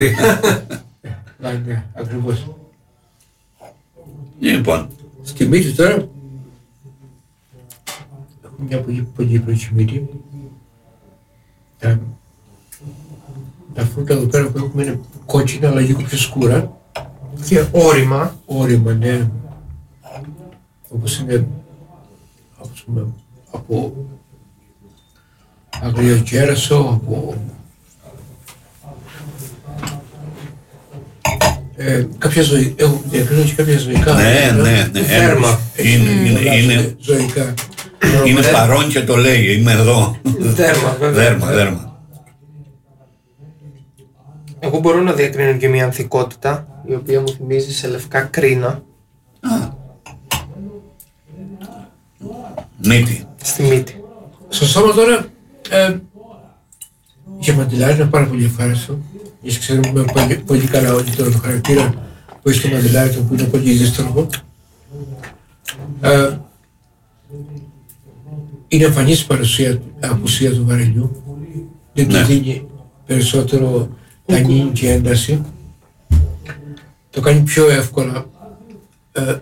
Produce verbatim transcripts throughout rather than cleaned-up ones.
Ναι, ακριβώς. Λοιπόν. Στη μύτη τώρα, έχουμε μια πολύ πολύ πρώτη μύτη. Τα, τα φρούτα εδώ πέρα που έχουμε είναι κόκκινα, αλλά λίγο πιο σκούρα. Και όρημα. Όρημα, ναι. Όπως είναι, όπως πούμε, από αγριοκέρασο, από ε, κάποια ζωή, έχω διακρίνω και κάποια ζωικά. Ναι, ναι, ναι. Θέρμα. Είναι, είναι, είναι, ζωικά. είναι παρόν και το λέει, είμαι εδώ. Δέρμα, βέβαια. Δέρμα, δέρμα. Εγώ μπορώ να διακρίνω και μια ανθικότητα, η οποία μου θυμίζει σε λευκά κρίνα. Α. Μύτη. Στη μύτη. Στο στόμα τώρα, ε, για μαντιλάρι είναι πάρα πολύ ευχάριστο. Γιατί ξέρουμε πολύ, πολύ καλά ότι τώρα το χαρακτήρα που έχει το μαντιλάρι του που είναι πολύ δύστροφο. Ε, είναι εμφανής η παρουσία, απουσία του βαρελιού. Δεν του Ναι. δίνει περισσότερο τανίνη και ένταση. Το κάνει πιο εύκολα. Ε,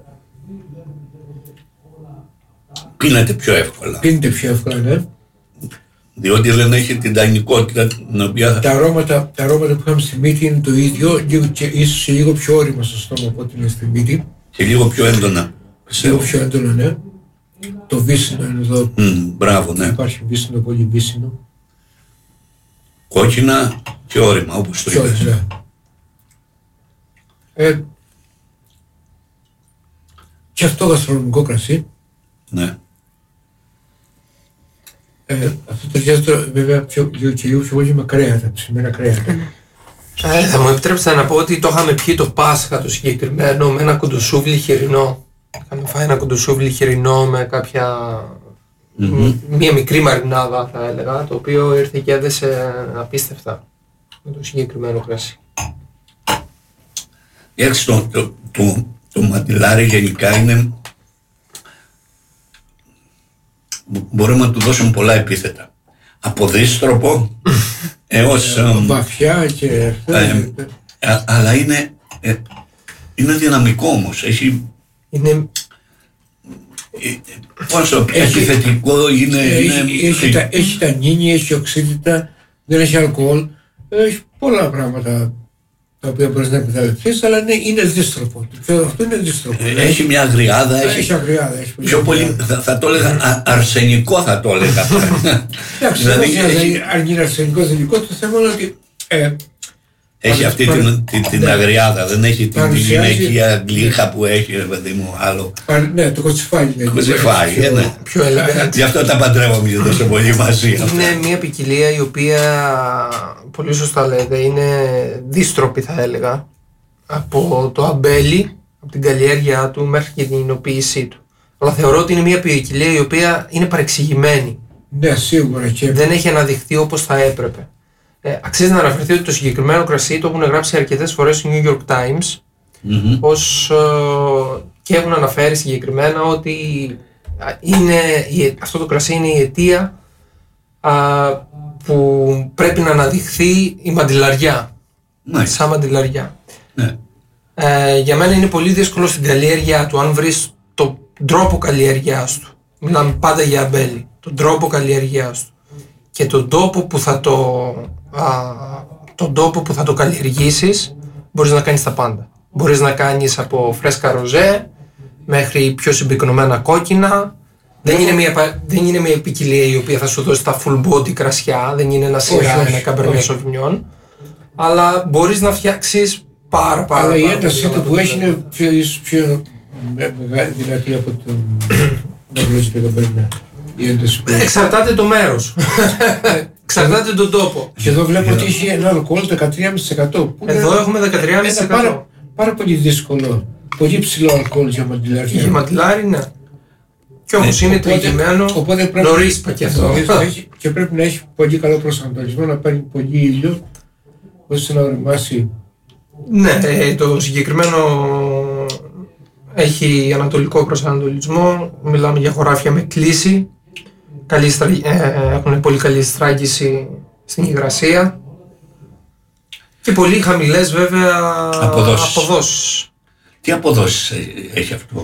Πίνεται πιο εύκολα. πίνεται πιο εύκολα, ναι. Διότι δεν έχει την τανικότητα την οποία. Τα αρώματα, τα αρώματα που είχαμε στη μύτη είναι το ίδιο, λίγο και ίσως και λίγο πιο όρημα στο στόμα από ό,τι είναι στη μύτη. Και λίγο πιο έντονα. Λίγο πιο έντονα, ναι. Το βύσσινο είναι εδώ. Mm, μπράβο, ναι. Υπάρχει βύσσινο, πολύ βύσσινο. Κόκκινα και όρημα, όπως το Πιο είπες. ναι. Ε, και αυτό γαστρονομικό κρασί. Ναι. Ε, αυτό ταιριάζει τώρα βέβαια πιο, λίγο και λίγο πιο πολύ με κρέατα, ψημένα κρέατα. Ε, θα μου επιτρέψετε να πω ότι το είχαμε πιει το Πάσχα το συγκεκριμένο με ένα κοντοσούβλι χοιρινό. Είχαμε φάει ένα κοντοσούβλι χοιρινό με κάποια. Mm-hmm. Μία μικρή μαρινάδα θα έλεγα, το οποίο ήρθε και έδεσε απίστευτα με το συγκεκριμένο κρασί. Έτσι το, το, το, το μαντιλάρι γενικά είναι. Μπορούμε να του δώσουμε πολλά επίθετα. Από δύστροπο έως. Ε, βαθιά και. Ε, α, αλλά είναι, ε, είναι δυναμικό όμως. Έχει. Είναι. Ε, πόσο επιθετικό είναι. Έχει, είναι έχει, τα, έχει τανίνη, έχει οξύτητα, δεν έχει αλκοόλ. Έχει πολλά πράγματα τα οποία μπορείς να εκμεταλλευτείς, αλλά είναι, είναι δύστροπο. Αυτό είναι δύστροπο. Ε, έχει μια αγριάδα. Έχει, έχει αγριάδα. Έχει πιο πολύ, θα, θα το έλεγα α, αρσενικό θα το έλεγα. Εντάξει, δηλαδή, έχει, αν είναι αρσενικό υλικό, το θέμα είναι ότι ε, έχει αυτή παρα, την, την, την ναι, αγριάδα, δεν έχει την παρουσιάζει, γυναικεία γλύχα που έχει, ρε παιδί μου, άλλο. Παρ, ναι, το κοτσιφάλι. Το κοτσιφάλι, πιο, ναι. Πιο elegant. Γι' αυτό τα παντρεύομαι και τόσο πολύ μαζί. Είναι μια ποικιλία η οποία, πολύ σωστά λέτε, είναι δύστροπη θα έλεγα. Από το αμπέλι, από την καλλιέργειά του μέχρι και την εινοποίησή του. Αλλά θεωρώ ότι είναι μια ποικιλία η οποία είναι παρεξηγημένη. Ναι, σίγουρα. Και δεν έχει αναδειχθεί όπως θα έπρεπε. Ε, αξίζει να αναφερθεί ότι το συγκεκριμένο κρασί το έχουν γράψει αρκετές φορές στο New York Times Mm-hmm. ως, ε, και έχουν αναφέρει συγκεκριμένα ότι είναι, η, αυτό το κρασί είναι η αιτία α, που πρέπει να αναδειχθεί η μαντιλαριά. Nice. Σαν μαντιλαριά. Ναι. Ε, για μένα είναι πολύ δύσκολο στην καλλιέργειά του, αν βρεις τον τρόπο καλλιέργειάς του. Μιλάμε πάντα για αμπέλι. Τον τρόπο καλλιέργειάς του. Και τον τόπο που θα το, α, τον τόπο που θα το καλλιεργήσεις, μπορείς να κάνεις τα πάντα. Μπορείς να κάνεις από φρέσκα ροζέ μέχρι πιο συμπυκνωμένα κόκκινα. Δεν είναι, μια, δεν είναι μια ποικιλία η οποία θα σου δώσει τα full body κρασιά, δεν είναι ένα σειρά, ένα Cabernet Sauvignon. Αλλά μπορείς να φτιάξεις πάρα πάρα αλλά πάρα η έντασή του που έχει είναι πιο, πιο μεγάλη δυνατή από τον Ναυλόζη και τον Περνά. Εξαρτάται το μέρος. Εξαρτάται τον τόπο. Και εδώ βλέπω ότι έχει ένα αλκοόλ δεκατρία κόμμα πέντε τοις εκατό. Εδώ έχουμε δεκατρία κόμμα πέντε τοις εκατό. Πάρα, πάρα πολύ δύσκολο. Πολύ ψηλό αλκοόλ για μαντιλάρι. Για μαντιλάρι, ναι. Κι όμως Ναι, είναι οπότε- τριγυμένο οπότε πρέπει- νωρίς πακέτο. νωρίς να έχει- Και πρέπει να έχει πολύ καλό προσανατολισμό, να παίρνει πολύ ήλιο, ώστε να οριμάσει. Ναι, ε, το συγκεκριμένο έχει ανατολικό προσανατολισμό. Μιλάμε για χωράφια με κλίση. Καλή στρα... ε, έχουν πολύ καλή στράγγιση στην υγρασία. Και πολύ χαμηλές βέβαια αποδόσεις. αποδόσεις. Τι αποδόσεις έχει αυτό?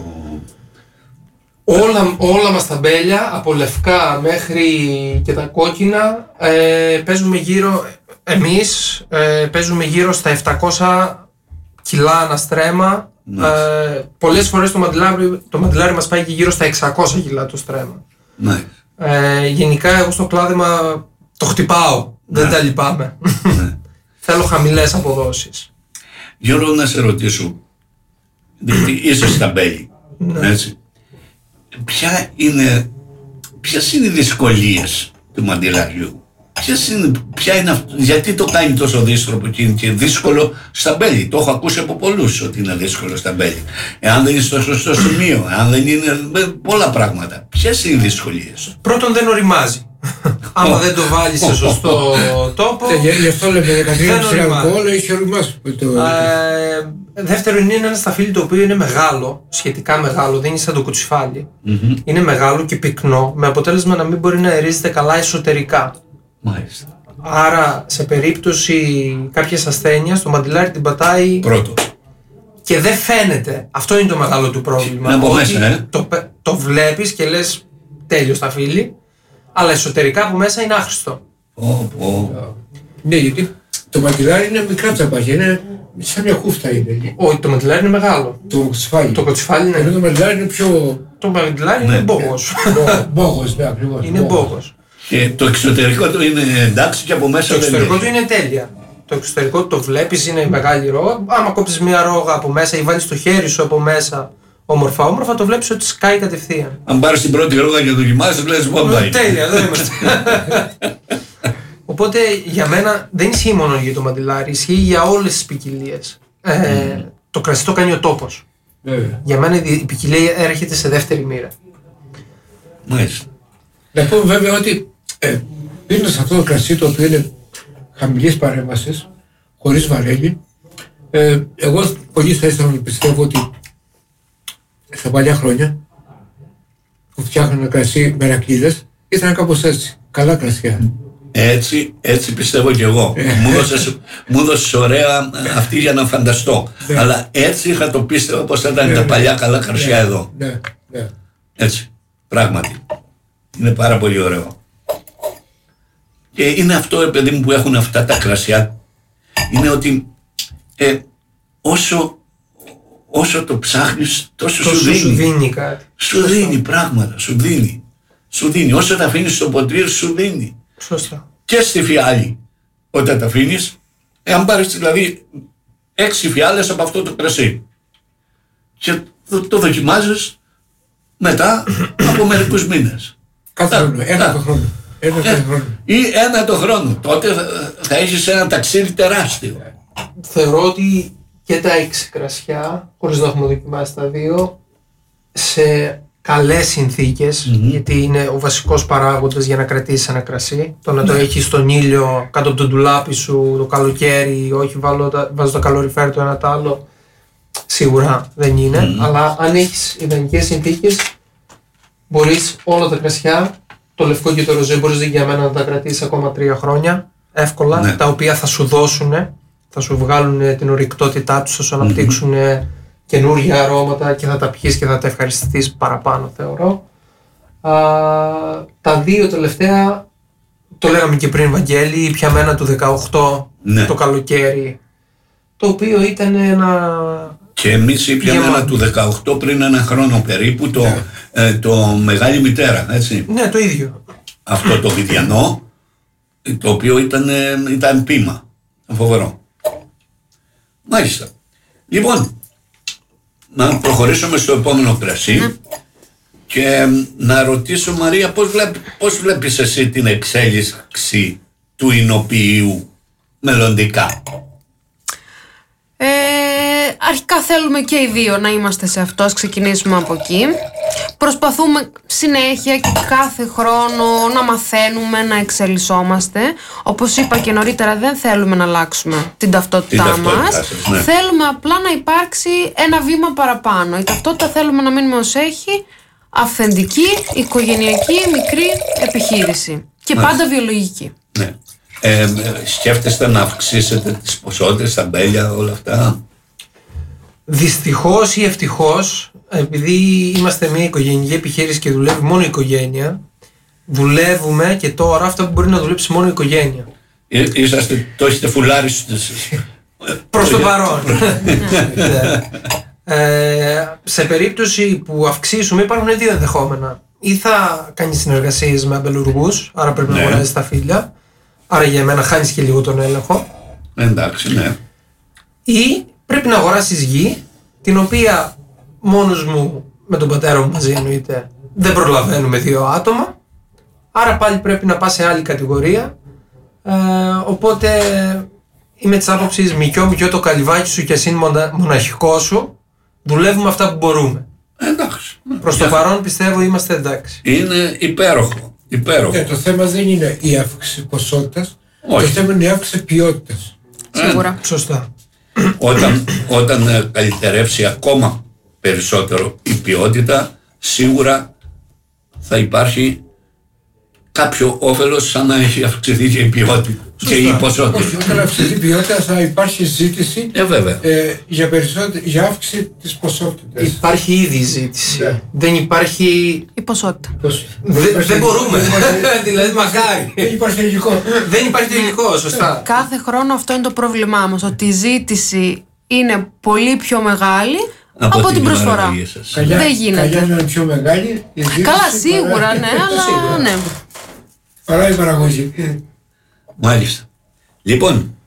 Όλα, όλα μας τα μπέλια, από λευκά μέχρι και τα κόκκινα, ε, παίζουμε γύρω, εμείς ε, παίζουμε γύρω στα επτακόσια κιλά αναστρέμα. Ναι. Ε, πολλές φορές το μαντιλάρι, το μαντιλάρι μας πάει και γύρω στα εξακόσια κιλά το στρέμμα. Ναι. Ε, γενικά εγώ στο κλάδεμα το χτυπάω, ναι. Δεν τα λυπάμαι. Ναι. Θέλω χαμηλές αποδόσεις. Γιώργο, να σε ρωτήσω, διότι είσαι στα μπέλη, ναι. Έτσι. Ποια είναι, ποιες είναι οι δυσκολίες του μαντιλαριού? Ποιες είναι, ποια είναι αυτό, γιατί το κάνει τόσο δύσκολο και είναι και δύσκολο στα μπέλη? Το έχω ακούσει από πολλούς ότι είναι δύσκολο στα μπέλη. Εάν δεν είναι στο σωστό σημείο, εάν δεν είναι πολλά πράγματα. Ποιες είναι οι δυσκολίες? Πρώτον, δεν οριμάζει. Άμα δεν το βάλεις σε σωστό τόπο. Γι' αυτό λέμε δεκατρία τοις εκατό αλκοόλ έχει οριμάσει. Δεύτερον, είναι ένα σταφύλι το οποίο είναι μεγάλο, σχετικά μεγάλο, δεν είναι σαν το κουτσιφάλι. Είναι μεγάλο και πυκνό, με αποτέλεσμα να μην μπορεί να αερίζεται καλά εσωτερικά. Μάλιστα. Άρα, σε περίπτωση κάποιας ασθένειας, το μαντιλάρι την πατάει πρώτο. Και δεν φαίνεται. Αυτό είναι το μεγάλο του πρόβλημα. Από μέσα, ε? το, το βλέπεις και λες τέλειο σταφύλι, αλλά εσωτερικά από μέσα είναι άχρηστο. Oh, oh. Ναι, γιατί το μαντιλάρι είναι μικρά τσαπάκια, είναι σαν μια χούφτα είναι. Όχι, το μαντιλάρι είναι μεγάλο. Το κοτσιφάλι. Το κοτσιφάλι είναι. Ενώ το μαντιλάρι είναι πιο. Το μαντιλάρι είναι μπόγος. Μπόγος, ναι, ακριβώς. Είναι μπόγος. Και το εξωτερικό του είναι εντάξει και από μέσα. Το εξωτερικό του είναι τέλεια. Το εξωτερικό του το βλέπεις, είναι μεγάλη ρόγα. Άμα κόψεις μια ρόγα από μέσα ή βάλεις το χέρι σου από μέσα όμορφα όμορφα, το βλέπεις ότι σκάει κατευθείαν. Αν πάρεις την πρώτη ρόγα και δοκιμάσεις, το λες μπόμπα είναι. Τέλεια, εδώ είμαστε. Οπότε για μένα δεν ισχύει μόνο για το μαντιλάρι, ισχύει για όλες τις ποικιλίες. Ε, mm. Το κρασί το κάνει ο τόπος. Yeah. Για μένα η ποικιλία έρχεται σε δεύτερη μοίρα. Μάλιστα. Να πούμε βέβαια ότι ε, πίνοντας αυτό το κρασί το οποίο είναι χαμηλής παρέμβασης, χωρίς βαρέλι, ε, εγώ πολύ θα ήθελα να πιστεύω ότι στα παλιά χρόνια που φτιάχνανε κρασί με ρακίδες ήταν κάπως έτσι, καλά κρασιά. Έτσι, έτσι πιστεύω κι εγώ. μου, δώσες, μου δώσες ωραία αυτή για να φανταστώ. Ναι. Αλλά έτσι είχα το πίστευα πως θα ήταν ναι, τα ναι, παλιά καλά κρασιά ναι, εδώ. Ναι, ναι. Έτσι, πράγματι. Είναι πάρα πολύ ωραίο. Και είναι αυτό, παιδί μου, που έχουν αυτά τα κρασιά. Είναι ότι ε, όσο, όσο το ψάχνεις, τόσο, τόσο σου δίνει. Σου δίνει κάτι. Σου Σωστό. δίνει πράγματα, σου δίνει. Σου δίνει. Όσο τα αφήνεις στο ποτήρι, σου δίνει. Σωστά. Και στη φιάλη, όταν τα αφήνεις, εάν πάρεις δηλαδή έξι φιάλες από αυτό το κρασί και το, το δοκιμάζεις μετά από μερικούς μήνες. Κάθε χρόνο, ένα το χρόνο. Ένα το χρόνο. Ή ένα το χρόνο. Τότε θα, θα έχεις ένα ταξίδι τεράστιο. Θεωρώ ότι και τα έξι κρασιά, χωρίς να έχουμε δοκιμάσει τα δύο, σε καλές συνθήκες, mm-hmm. γιατί είναι ο βασικός παράγοντας για να κρατήσεις ένα κρασί. Το να το έχεις στον ήλιο, κάτω από το ντουλάπι σου, το καλοκαίρι, όχι βάλω τα, βάζω το καλοριφέρ το ένα το άλλο, σίγουρα δεν είναι. Mm-hmm. Αλλά αν έχεις ιδανικές συνθήκες, μπορείς όλα τα κρασιά, το λευκό και το ροζέ, μπορείς για μένα να τα κρατήσεις ακόμα τρία χρόνια, εύκολα, ναι. Τα οποία θα σου δώσουν, θα σου βγάλουν την ορυκτότητά τους, θα σου αναπτύξουν mm-hmm. καινούργια αρώματα και θα τα πιείς και θα τα ευχαριστηθείς παραπάνω, θεωρώ. Α, τα δύο τελευταία, το λέγαμε και πριν, Βαγγέλη, πιαμένα του δεκαοκτώ, ναι. Το καλοκαίρι, το οποίο ήταν ένα... Και εμείς ήπιαμε ένα του δεκαοκτώ πριν ένα χρόνο περίπου, το, yeah. ε, το Μεγάλη Μητέρα, έτσι. Ναι, το ίδιο. Αυτό το βιδιανό, το οποίο ήταν, ήταν πείμα, φοβερό. Μάλιστα. Λοιπόν, να προχωρήσουμε στο επόμενο κρασί mm. και να ρωτήσω, Μαρία, πώς, βλέπ, πώς βλέπεις εσύ την εξέλιξη του εινοποιείου μελλοντικά? Ε, αρχικά θέλουμε και οι δύο να είμαστε σε αυτό, ας ξεκινήσουμε από εκεί. Προσπαθούμε συνέχεια και κάθε χρόνο να μαθαίνουμε, να εξελισσόμαστε. Όπως είπα και νωρίτερα, δεν θέλουμε να αλλάξουμε την ταυτότητά την μας. Σας, ναι. Θέλουμε απλά να υπάρξει ένα βήμα παραπάνω. Η ταυτότητα θέλουμε να μείνουμε ως έχει, αυθεντική, οικογενειακή, μικρή επιχείρηση. Και πάντα βιολογική. Ναι. Ε, σκέφτεστε να αυξήσετε τις ποσότητες, τα μπέλια, όλα αυτά? Δυστυχώς ή ευτυχώς, επειδή είμαστε μια οικογενειακή επιχείρηση και δουλεύει μόνο η οικογένεια, δουλεύουμε και τώρα αυτό που μπορεί να δουλέψει μόνο η οικογένεια. Εί, είσαστε, το έχετε φουλάρει στους... Προς το παρόν. ε, σε περίπτωση που αυξήσουμε υπάρχουν δύο ενδεχόμενα. Ή θα κάνεις συνεργασίες με αμπελουργούς, άρα πρέπει να αγοράζεις τα φύλλα, άρα για μένα χάνεις και λίγο τον έλεγχο. Εντάξει, ναι. Ή πρέπει να αγοράσεις γη, την οποία μόνος μου με τον πατέρα μου μαζί εννοείται δεν προλαβαίνουμε δύο άτομα, άρα πάλι πρέπει να πας σε άλλη κατηγορία. Ε, οπότε είμαι της άποψης μικιό μικιό το καλυβάκι σου και εσύ είναι μοναχικό σου, δουλεύουμε αυτά που μπορούμε. Εντάξει. Προς το παρόν πιστεύω είμαστε εντάξει. Είναι υπέροχο. υπέροχο. Ε, το θέμα δεν είναι η αύξηση ποσότητας, το θέμα είναι η αύξηση ποιότητας. Σίγουρα. Ε, σωστά. Όταν, όταν ε, καλυτερεύσει ακόμα περισσότερο η ποιότητα, σίγουρα θα υπάρχει κάποιο όφελος σαν να έχει αυξηθεί και η ποιότητα. Και η ποσότητα. Όχι, όταν αυξηθεί η ποιότητα θα υπάρχει ζήτηση ε, βέβαια. Ε, για, για αύξηση της ποσότητας. Υπάρχει ήδη ζήτηση. Yeah. Δεν υπάρχει Η ποσότητα. Δεν, δεν μπορούμε. Δηλαδή μακάρι. Δεν υπάρχει υλικό. Δεν υπάρχει το υλικό, σωστά. Κάθε χρόνο αυτό είναι το πρόβλημά μας, ότι η ζήτηση είναι πολύ πιο μεγάλη από, από την προσφορά. Καλιά, δεν γίνεται. Καλιά είναι πιο μεγάλη. Καλά, σίγουρα, παρά... ναι, αλλά σίγουρα. Ναι. Παρά η παραγωγή. Μάλιστα. Λοιπόν,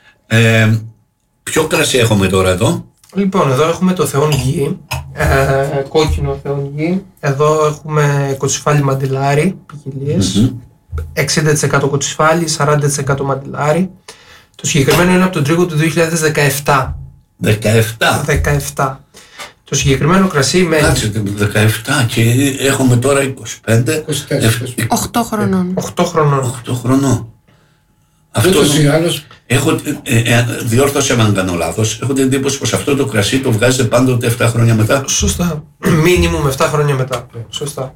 ε, ποιο κρασί έχουμε τώρα εδώ? Λοιπόν, εδώ έχουμε το Θεόν Γη, ε, κόκκινο Θεόν Γη. Εδώ έχουμε κοτσιφάλι μαντιλάρι, ποικιλίες. Mm-hmm. εξήντα τοις εκατό κοτσιφάλι, σαράντα τοις εκατό μαντιλάρι. Το συγκεκριμένο είναι από τον τρίγο του δύο χιλιάδες δεκαεπτά. δεκαεπτά. δεκαεπτά. Το συγκεκριμένο κρασί με... Κάτσε, δεκαεπτά και έχουμε τώρα είκοσι πέντε. είκοσι τέσσερα. οκτώ χρονών. οκτώ χρονών. οκτώ χρονών. Αυτό άλλος... έχω, ε, ε, διόρθωσε με αν κάνω λάθος. Έχω την εντύπωση πως αυτό το κρασί το βγάζετε πάντοτε επτά χρόνια μετά. Σωστά. Μίνιμουμ επτά χρόνια μετά. Σωστά.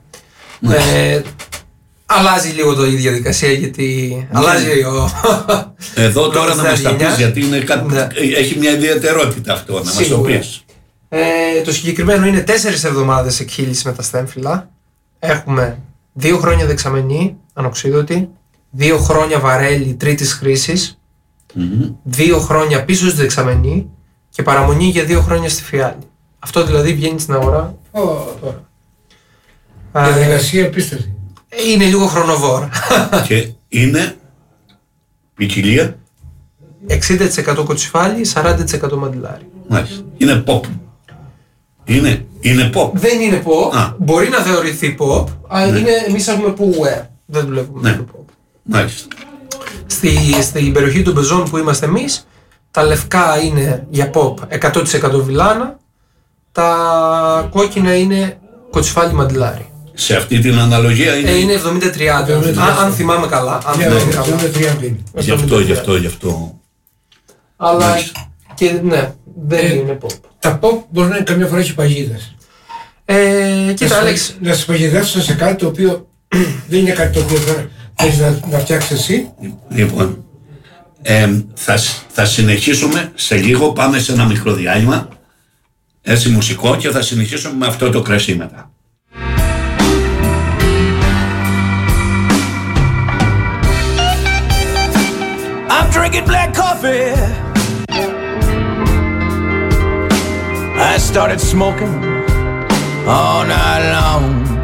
Ε, αλλάζει λίγο το η διαδικασία γιατί ναι. αλλάζει ο... Εδώ τώρα να μας τα πεις γιατί είναι κάτι... ναι. έχει μια ιδιαιτερότητα αυτό να μας το πεις. Ε, το συγκεκριμένο είναι τέσσερις εβδομάδες εκχύληση με τα στέμφυλλα. Έχουμε δύο χρόνια δεξαμενή, ανοξίδωτη, δύο χρόνια βαρέλι τρίτης χρήσης, mm-hmm. δύο χρόνια πίσω στη δεξαμενή και παραμονή για δύο χρόνια στη φιάλη. Αυτό δηλαδή βγαίνει στην αγορά oh, τώρα. Διαδικασία επίσταση. Είναι λίγο χρονοβόρα. Και είναι ποικιλία εξήντα τοις εκατό κοτσιφάλι, σαράντα τοις εκατό μαντιλάρι. Μάλιστα. Είναι pop. Είναι, είναι pop. Δεν είναι pop. Α. Μπορεί να θεωρηθεί pop, αλλά ναι. είναι, εμείς έχουμε poo-wear. Δεν δουλεύουμε ναι. με pop. Μάλιστα. Στη, στην περιοχή των πεζών που είμαστε εμείς, τα λευκά είναι για pop εκατό τοις εκατό βιλάνα, τα κόκκινα είναι κοτσιφάλι μαντιλάρι. Σε αυτή την αναλογία είναι... Ε, είναι εβδομήντα τριάντα, αν, αν θυμάμαι καλά. Αν yeah, θυμάμαι καλά. είναι. Γι' αυτό, γι' αυτό, γι' αυτό. Αλλά Μάλιστα. και ναι, δεν ε, είναι pop. Τα pop μπορεί να είναι καμιά φορά έχει παγίδες. Ε, κοίτα, Άλεξ. Να σε παγιδεύσω σε κάτι το οποίο δεν είναι κάτι το οποίο θέλεις να, να φτιάξεις εσύ. Λοιπόν, ε, θα, θα συνεχίσουμε σε λίγο, πάμε σε ένα μικρό διάλειμμα, έτσι μουσικό και θα συνεχίσουμε με αυτό το κρασί μετά. I'm drinking black coffee. I started smoking all night long.